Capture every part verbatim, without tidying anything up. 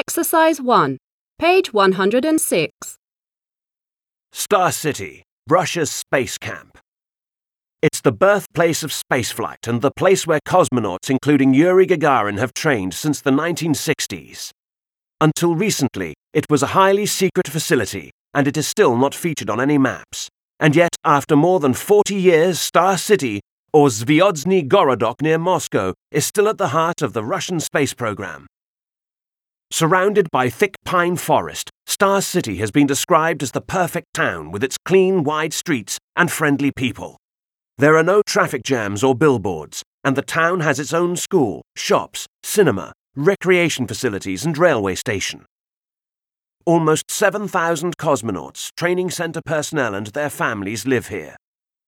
Exercise one, page one hundred six. Star City, Russia's space camp. It's the birthplace of spaceflight and the place where cosmonauts including Yuri Gagarin have trained since the nineteen sixties. Until recently, it was a highly secret facility, and it is still not featured on any maps. And yet, after more than forty years, Star City, or Zvyozhny Gorodok near Moscow, is still at the heart of the Russian space program. Surrounded by thick pine forest, Star City has been described as the perfect town with its clean, wide streets and friendly people. There are no traffic jams or billboards, and the town has its own school, shops, cinema, recreation facilities and railway station. Almost seven thousand cosmonauts, training center personnel and their families live here.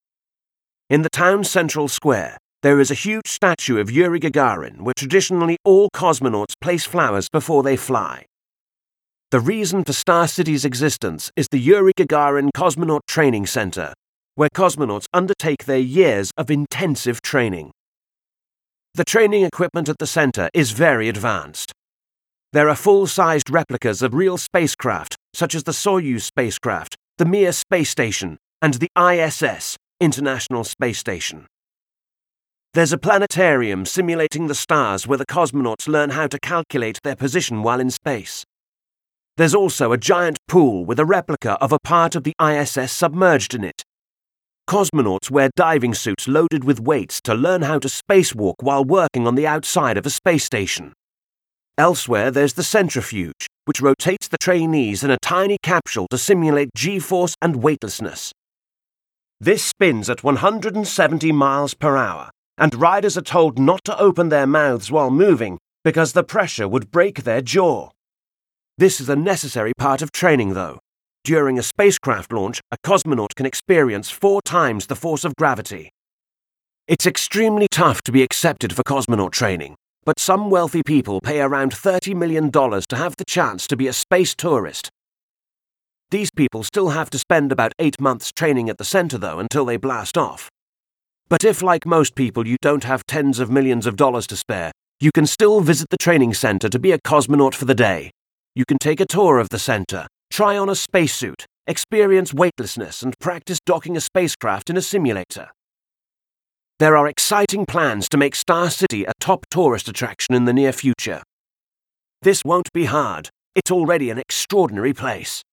In the town's central square, there is a huge statue of Yuri Gagarin where traditionally all cosmonauts place flowers before they fly. The reason for Star City's existence is the Yuri Gagarin Cosmonaut Training Center, where cosmonauts undertake their years of intensive training. The training equipment at the center is very advanced. There are full-sized replicas of real spacecraft, such as the Soyuz spacecraft, the Mir space station, and the I S S, International Space Station. There's a planetarium simulating the stars where the cosmonauts learn how to calculate their position while in space. There's also a giant pool with a replica of a part of the I S S submerged in it. Cosmonauts wear diving suits loaded with weights to learn how to spacewalk while working on the outside of a space station. Elsewhere, there's the centrifuge, which rotates the trainees in a tiny capsule to simulate G-force and weightlessness. This spins at one hundred seventy miles per hour, and riders are told not to open their mouths while moving because the pressure would break their jaw. This is a necessary part of training, though. During a spacecraft launch, a cosmonaut can experience four times the force of gravity. It's extremely tough to be accepted for cosmonaut training, but some wealthy people pay around thirty million dollars to have the chance to be a space tourist. These people still have to spend about eight months training at the center, though, until they blast off. But if, like most people, you don't have tens of millions of dollars to spare, you can still visit the training center to be a cosmonaut for the day. You can take a tour of the center, try on a spacesuit, experience weightlessness, and practice docking a spacecraft in a simulator. There are exciting plans to make Star City a top tourist attraction in the near future. This won't be hard. It's already an extraordinary place.